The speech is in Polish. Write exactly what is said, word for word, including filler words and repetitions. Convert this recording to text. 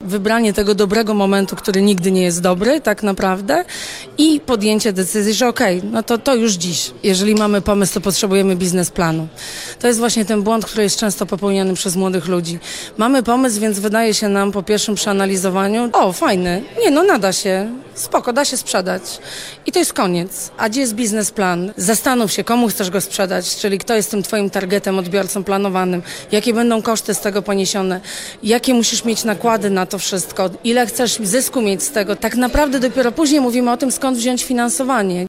wybranie tego dobrego momentu, który nigdy nie jest dobry tak naprawdę i podjęcie decyzji, że okej, okay, no to, to już dziś. Jeżeli mamy pomysł, to potrzebujemy biznesplanu. To jest właśnie ten błąd, który jest często popełniany przez młodych ludzi. Mamy pomysł, więc wydaje się nam po pierwszym przeanalizowaniu, o fajny, nie no nada się, spoko, da się sprzedać. I to jest koniec. A gdzie jest biznesplan? Zastanów się, komu chcesz go sprzedać, czyli kto jest tym twoim targetem, odbiorcą planowanym, jakie będą koszty z tego poniesione, jakie musisz mieć nakłady na to wszystko, ile chcesz zysku mieć z tego. Tak naprawdę dopiero później mówimy o tym, skąd wziąć finansowanie.